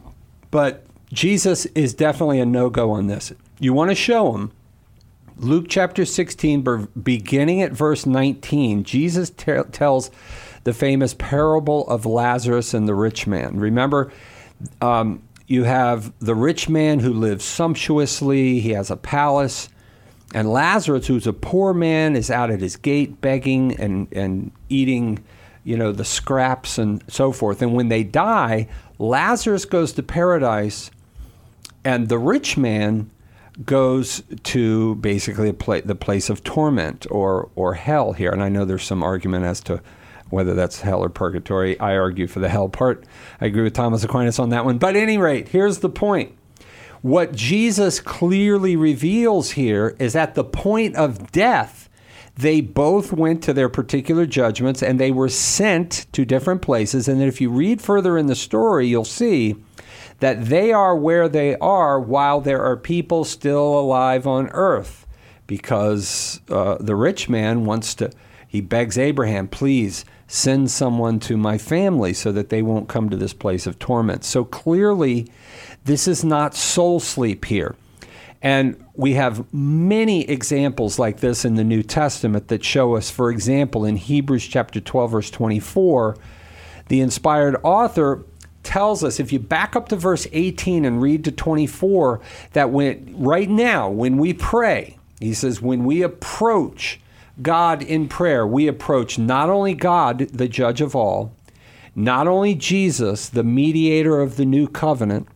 But Jesus is definitely a no-go on this. You want to show him. Luke chapter sixteen, beginning at verse nineteen, Jesus t- tells the famous parable of Lazarus and the rich man. Remember, um, you have the rich man who lives sumptuously. He has a palace. And Lazarus, who's a poor man, is out at his gate begging and, and eating, you know, the scraps and so forth. And when they die, Lazarus goes to paradise, and the rich man goes to basically a pla- the place of torment or or hell here. And I know there's some argument as to whether that's hell or purgatory. I argue for the hell part. I agree with Thomas Aquinas on that one. But at any rate, here's the point. What Jesus clearly reveals here is at the point of death, they both went to their particular judgments and they were sent to different places. And then if you read further in the story, you'll see that they are where they are while there are people still alive on earth. Because uh, the rich man wants to, he begs Abraham, please send someone to my family so that they won't come to this place of torment. So clearly, this is not soul sleep here. And we have many examples like this in the New Testament that show us, for example, in Hebrews chapter twelve, verse twenty-four, the inspired author tells us, if you back up to verse eighteen and read to twenty-four, that when right now, when we pray, he says, when we approach God in prayer, we approach not only God, the judge of all, not only Jesus, the mediator of the new covenant,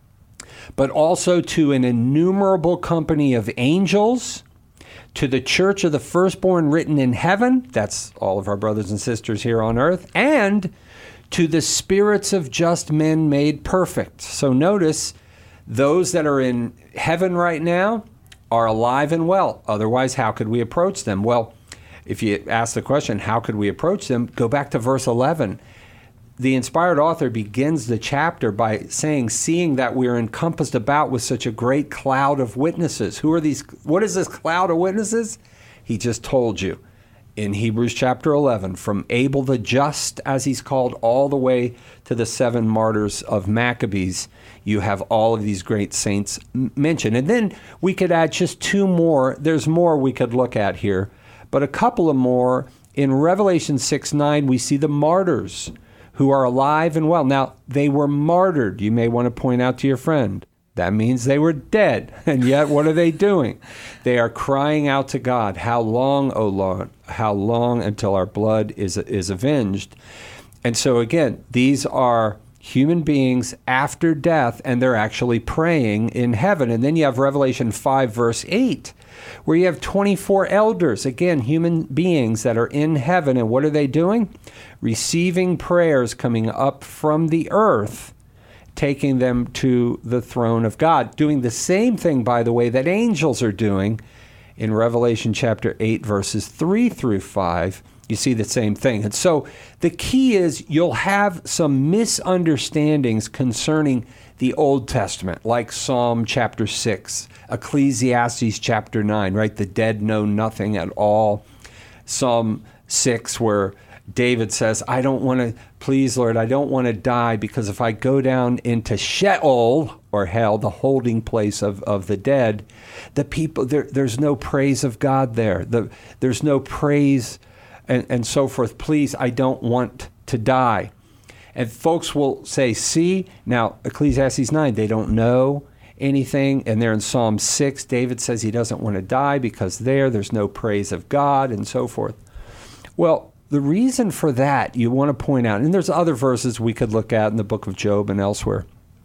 but also to an innumerable company of angels, to the church of the firstborn written in heaven, that's all of our brothers and sisters here on earth, and to the spirits of just men made perfect. So notice, those that are in heaven right now are alive and well. Otherwise, how could we approach them? Well, if you ask the question, how could we approach them? Go back to verse eleven. The inspired author begins the chapter by saying, seeing that we are encompassed about with such a great cloud of witnesses. Who are these? What is this cloud of witnesses? He just told you in Hebrews chapter eleven, from Abel the just, as he's called, all the way to the seven martyrs of Maccabees, you have all of these great saints mentioned. And then we could add just two more. There's more we could look at here, but a couple of more. In Revelation six nine, we see the martyrs who are alive and well. Now, they were martyred. You may want to point out to your friend, that means they were dead. And yet, what are they doing? They are crying out to God, how long, O Lord, how long until our blood is, is avenged? And so again, these are human beings after death, and they're actually praying in heaven. And then you have Revelation five, verse eight, where you have twenty-four elders, again, human beings that are in heaven. And what are they doing? Receiving prayers coming up from the earth, taking them to the throne of God. Doing the same thing, by the way, that angels are doing in Revelation chapter eight, verses three through five. You see the same thing. And so the key is you'll have some misunderstandings concerning the Old Testament, like Psalm chapter six, Ecclesiastes chapter nine, right? The dead know nothing at all. Psalm six, where David says, I don't want to, please, Lord, I don't want to die, because if I go down into Sheol, or hell, the holding place of, of the dead, the people, there, there's no praise of God there. The, there's no praise and, and so forth. Please, I don't want to die. And folks will say, see, now Ecclesiastes nine, they don't know anything. And there in Psalm six, David says he doesn't want to die because there, there's no praise of God and so forth. Well, the reason for that, you want to point out, and there's other verses we could look at in the book of Job and elsewhere,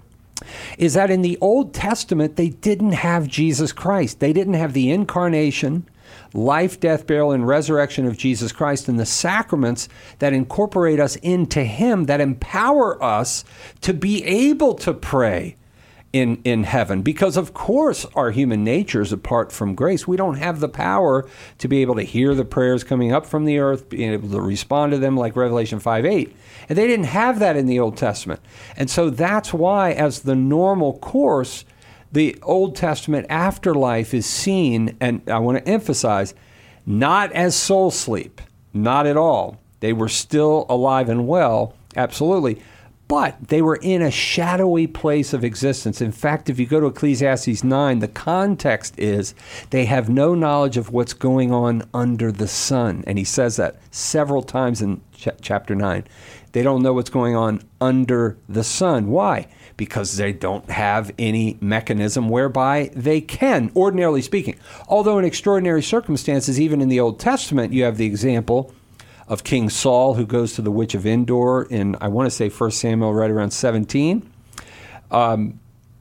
is that in the Old Testament, they didn't have Jesus Christ. They didn't have the incarnation, life, death, burial, and resurrection of Jesus Christ, and the sacraments that incorporate us into him, that empower us to be able to pray in, in heaven, because of course our human nature is apart from grace. We don't have the power to be able to hear the prayers coming up from the earth, being able to respond to them like Revelation five eight. And they didn't have that in the Old Testament. And so that's why, as the normal course, the Old Testament afterlife is seen, and I want to emphasize, not as soul sleep, not at all. They were still alive and well, absolutely, but they were in a shadowy place of existence. In fact, if you go to Ecclesiastes nine, the context is they have no knowledge of what's going on under the sun. And he says that several times in ch- chapter nine. They don't know what's going on under the sun. Why? Because they don't have any mechanism whereby they can, ordinarily speaking. Although in extraordinary circumstances, even in the Old Testament, you have the example of King Saul, who goes to the witch of Endor in, I want to say, First Samuel right around seventeen. Um,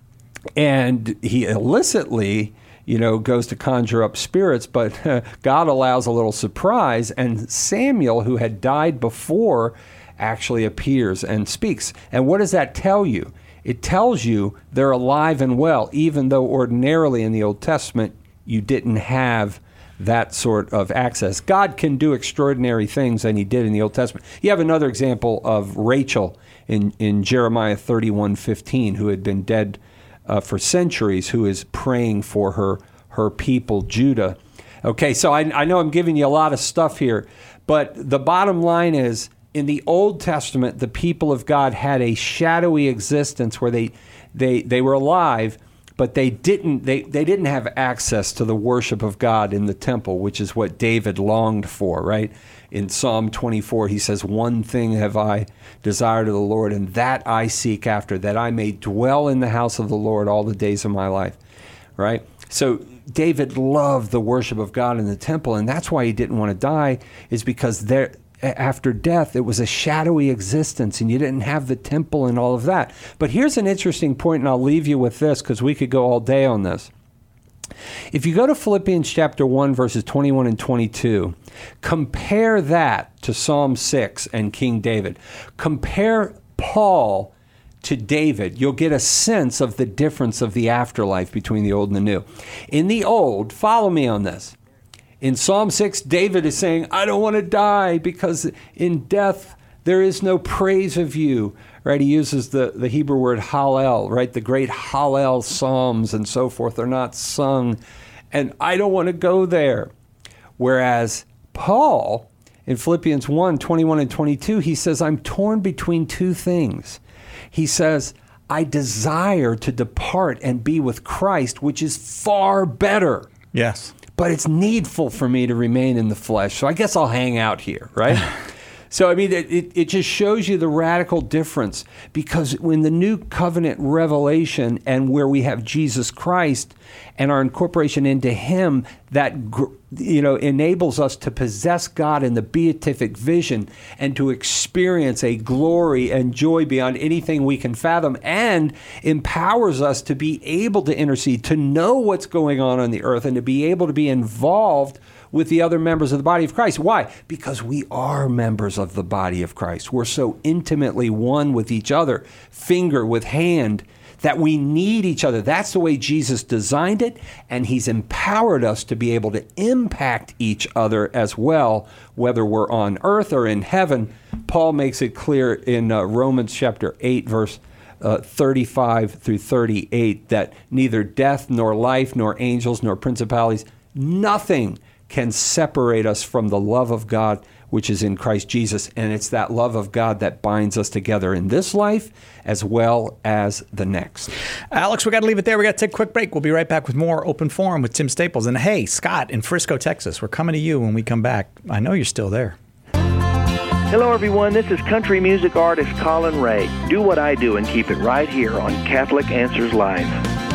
and he illicitly, you know, goes to conjure up spirits, but uh, God allows a little surprise, and Samuel, who had died before, actually appears and speaks. And what does that tell you? It tells you they're alive and well, even though ordinarily in the Old Testament you didn't have that sort of access. God can do extraordinary things, and he did in the Old Testament. You have another example of Rachel in, in Jeremiah thirty-one fifteen, who had been dead uh, for centuries, who is praying for her, her people, Judah. Okay, so I, I know I'm giving you a lot of stuff here, but the bottom line is, in the Old Testament, the people of God had a shadowy existence where they they they were alive, but they didn't they, they didn't have access to the worship of God in the temple, which is what David longed for, right? In Psalm twenty-four, he says, "One thing have I desired of the Lord, and that I seek after, that I may dwell in the house of the Lord all the days of my life." Right? So David loved the worship of God in the temple, and that's why he didn't want to die, is because there after death, it was a shadowy existence, and you didn't have the temple and all of that. But here's an interesting point, and I'll leave you with this because we could go all day on this. If you go to Philippians chapter one, verses twenty-one and twenty-two, compare that to Psalm six and King David. Compare Paul to David. You'll get a sense of the difference of the afterlife between the old and the new. In the old, follow me on this. In Psalm six, David is saying, I don't want to die because in death there is no praise of you, right? He uses the, the Hebrew word hallel, right? The great hallel psalms and so forth are not sung, and I don't want to go there. Whereas Paul, in Philippians one, twenty-one and twenty-two, he says, I'm torn between two things. He says, I desire to depart and be with Christ, which is far better. Yes. But it's needful for me to remain in the flesh. So I guess I'll hang out here, right? So, I mean, it, it, it just shows you the radical difference, because when the new covenant revelation and where we have Jesus Christ and our incorporation into him, that, you know, enables us to possess God in the beatific vision and to experience a glory and joy beyond anything we can fathom, and empowers us to be able to intercede, to know what's going on on the earth, and to be able to be involved with the other members of the body of Christ. Why? Because we are members of the body of Christ. We're so intimately one with each other, finger with hand, that we need each other. That's the way Jesus designed it, and he's empowered us to be able to impact each other as well, whether we're on earth or in heaven. Paul makes it clear in uh, Romans chapter eight, verse Uh, thirty-five through thirty-eight, that neither death nor life nor angels nor principalities, nothing can separate us from the love of God which is in Christ Jesus. And it's that love of God that binds us together in this life as well as the next. Alex, we got to leave it there. We got to take a quick break. We'll be right back with more Open Forum with Tim Staples. And hey, Scott in Frisco, Texas, we're coming to you when we come back. I know you're still there. Hello, everyone. This is country music artist Colin Ray. Do what I do and keep it right here on Catholic Answers Live.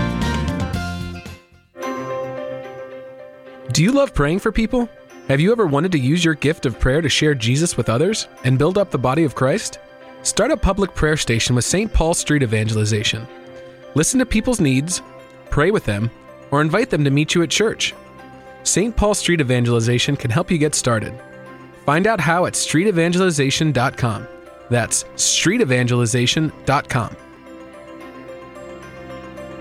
Do you love praying for people? Have you ever wanted to use your gift of prayer to share Jesus with others and build up the body of Christ? Start a public prayer station with Saint Paul Street Evangelization. Listen to people's needs, pray with them, or invite them to meet you at church. Saint Paul Street Evangelization can help you get started. Find out how at street evangelization dot com. That's street evangelization dot com.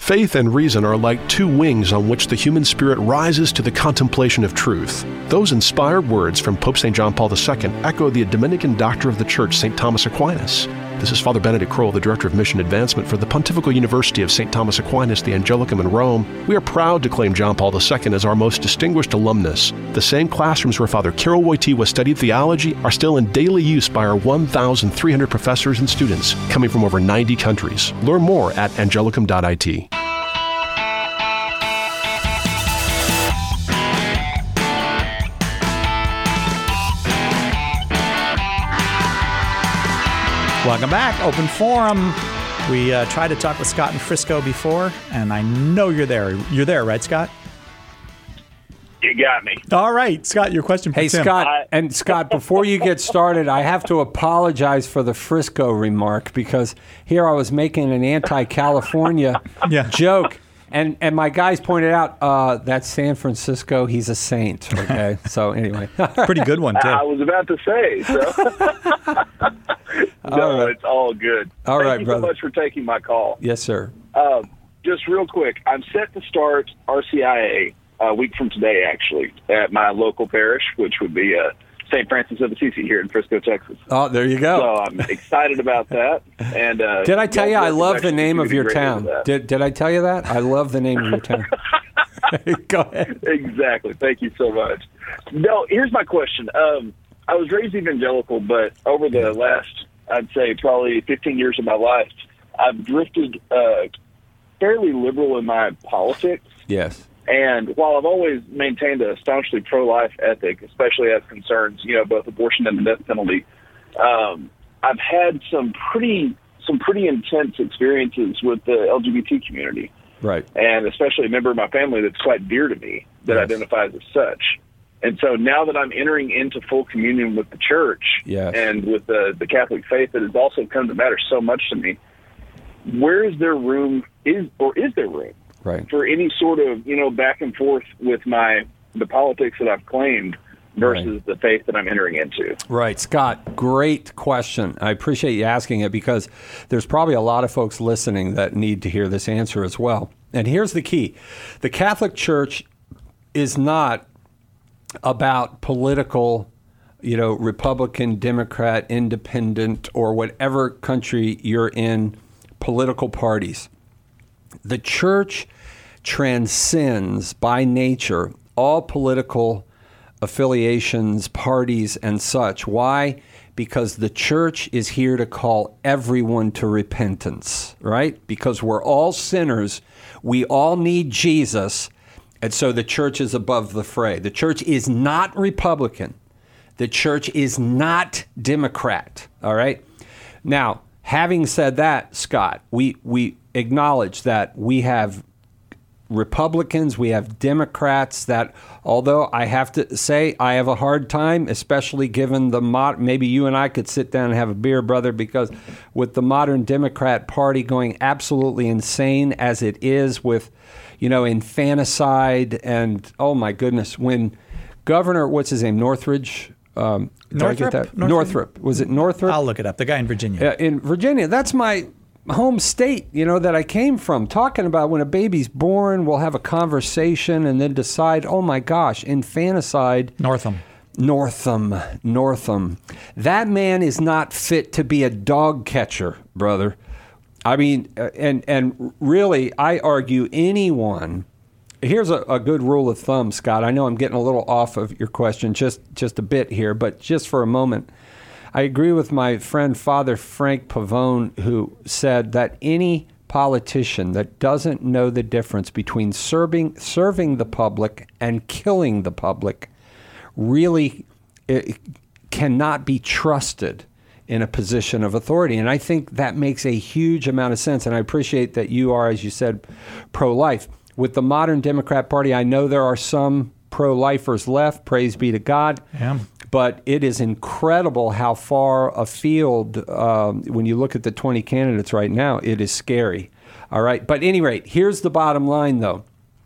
Faith and reason are like two wings on which the human spirit rises to the contemplation of truth. Those inspired words from Pope Saint John Paul the Second echo the Dominican doctor of the Church, Saint Thomas Aquinas. This is Father Benedict Kroll, the Director of Mission Advancement for the Pontifical University of Saint Thomas Aquinas, the Angelicum in Rome. We are proud to claim John Paul the Second as our most distinguished alumnus. The same classrooms where Father Karol Wojtyła studied theology are still in daily use by our one thousand three hundred professors and students coming from over ninety countries. Learn more at angelicum dot I T. Welcome back, Open Forum. We uh, tried to talk with Scott in Frisco before, and I know you're there. You're there, right, Scott? You got me. All right, Scott, your question for Hey, Tim. Scott, and Scott, before you get started, I have to apologize for the Frisco remark because here I was making an anti-California yeah. joke. And and my guys pointed out, uh, that's San Francisco. He's a saint. Okay, so anyway, pretty good one too. I was about to say. So. No, right. It's all good. All Thank right, you brother. so much for taking my call. Yes, sir. Um, just real quick, I'm set to start R C I A a week from today, actually, at my local parish, which would be uh, Saint Francis of Assisi here in Frisco, Texas. Oh, there you go. So I'm excited about that. And uh, Did I tell you I love the actually name of your contributing town? greatly to that. Did Did I tell you that? I love the name of your town. Go ahead. Exactly. Thank you so much. No, here's my question. Um, I was raised evangelical, but over the last, I'd say, probably fifteen years of my life, I've drifted uh, fairly liberal in my politics. Yes. And while I've always maintained a staunchly pro-life ethic, especially as concerns, you know, both abortion and the death penalty, um, I've had some pretty some pretty intense experiences with the L G B T community. Right. And especially a member of my family that's quite dear to me that Yes. identifies as such. And so now that I'm entering into full communion with the church Yes. and with the, the Catholic faith that has also come to matter so much to me, where is there room, is or is there room Right. for any sort of, you know, back and forth with my the politics that I've claimed versus Right. the faith that I'm entering into? Right. Scott, great question. I appreciate you asking it because there's probably a lot of folks listening that need to hear this answer as well. And here's the key. The Catholic Church is not about political, you know, Republican, Democrat, Independent, or whatever country you're in, political parties. The church transcends by nature all political affiliations, parties, and such. Why? Because the church is here to call everyone to repentance, right? Because we're all sinners. We all need Jesus. And so the church is above the fray. The church is not Republican. The church is not Democrat, all right? Now, having said that, Scott, we, we acknowledge that we have Republicans, we have Democrats that, although I have to say I have a hard time, especially given the mod, maybe you and I could sit down and have a beer, brother, because with the modern Democrat Party going absolutely insane as it is with, you know, infanticide and, oh my goodness, when Governor, what's his name, Northridge? Um, did I get Northrop? that? Northrop? Northrop. Was it Northrop? I'll look it up. The guy in Virginia. Uh, in Virginia. That's my home state, you know, that I came from, talking about when a baby's born, we'll have a conversation and then decide, oh my gosh, infanticide. Northam. Northam. Northam. That man is not fit to be a dog catcher, brother. I mean, uh, and and really, I argue anyone. Here's a, a good rule of thumb, Scott. I know I'm getting a little off of your question, just just a bit here, but just for a moment. I agree with my friend Father Frank Pavone, who said that any politician that doesn't know the difference between serving serving the public and killing the public really it, cannot be trusted in a position of authority. And I think that makes a huge amount of sense. And I appreciate that you are, as you said, pro-life. With the modern Democrat Party, I know there are some pro-lifers left, praise be to God. Yeah. But it is incredible how far afield, um, when you look at the twenty candidates right now, it is scary. All right. But at any rate, here's the bottom line, though.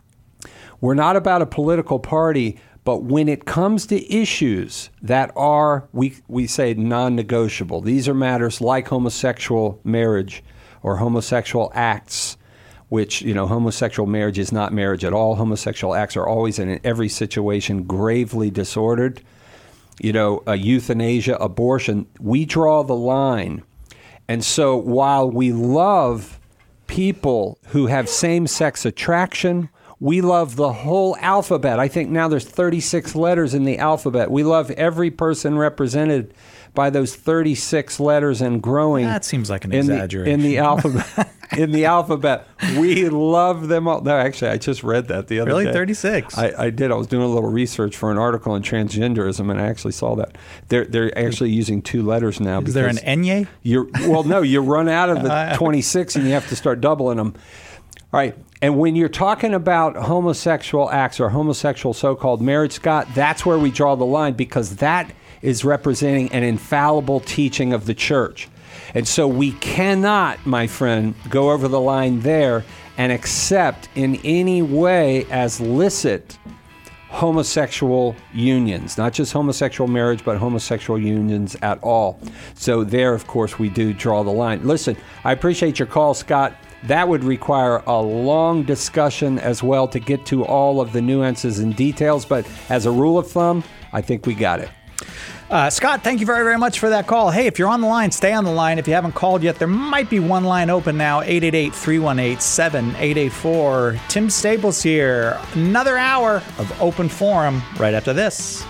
We're not about a political party, but when it comes to issues that are, we, we say, non-negotiable, these are matters like homosexual marriage or homosexual acts. which, you know, homosexual marriage is not marriage at all. Homosexual acts are always and in every situation gravely disordered. You know, uh, euthanasia, abortion, we draw the line. And so while we love people who have same-sex attraction, we love the whole alphabet. I think now there's thirty-six letters in the alphabet. We love every person represented by those thirty-six letters and growing. That seems like an in exaggeration. The, in the alphabet. In the alphabet. We love them all. No, actually, I just read that the other really? day. Really? thirty-six? I, I did. I was doing a little research for an article on transgenderism, and I actually saw that. They're they're actually using two letters now. Is there an enye? You're, well, no, you run out of the twenty-six, and you have to start doubling them. All right. And when you're talking about homosexual acts or homosexual so-called marriage, Scott, that's where we draw the line, because that is representing an infallible teaching of the church. And so we cannot, my friend, go over the line there and accept in any way as licit homosexual unions, not just homosexual marriage, but homosexual unions at all. So there, of course, we do draw the line. Listen, I appreciate your call, Scott. That would require a long discussion as well to get to all of the nuances and details. But as a rule of thumb, I think we got it. Uh, Scott, thank you very, very much for that call. Hey, if you're on the line, stay on the line. If you haven't called yet, there might be one line open now, eight eight eight, three one eight, seven eight eight four. Tim Staples here. Another hour of open forum right after this.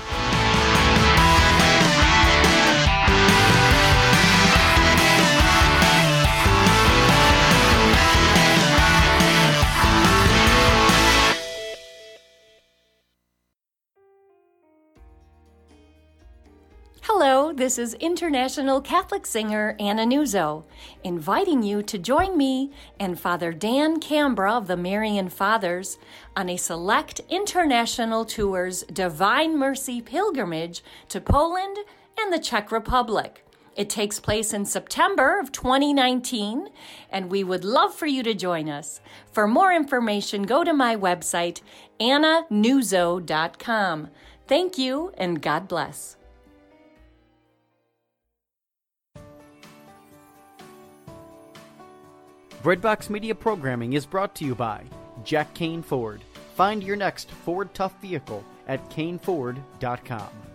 Hello, this is international Catholic singer Anna Nuzzo, inviting you to join me and Father Dan Cambra of the Marian Fathers on a select international tour's Divine Mercy pilgrimage to Poland and the Czech Republic. It takes place in September of twenty nineteen, and we would love for you to join us. For more information, go to my website, anna nuzzo dot com. Thank you, and God bless. Breadbox Media programming is brought to you by Jack Kane Ford. Find your next Ford Tough vehicle at kane ford dot com.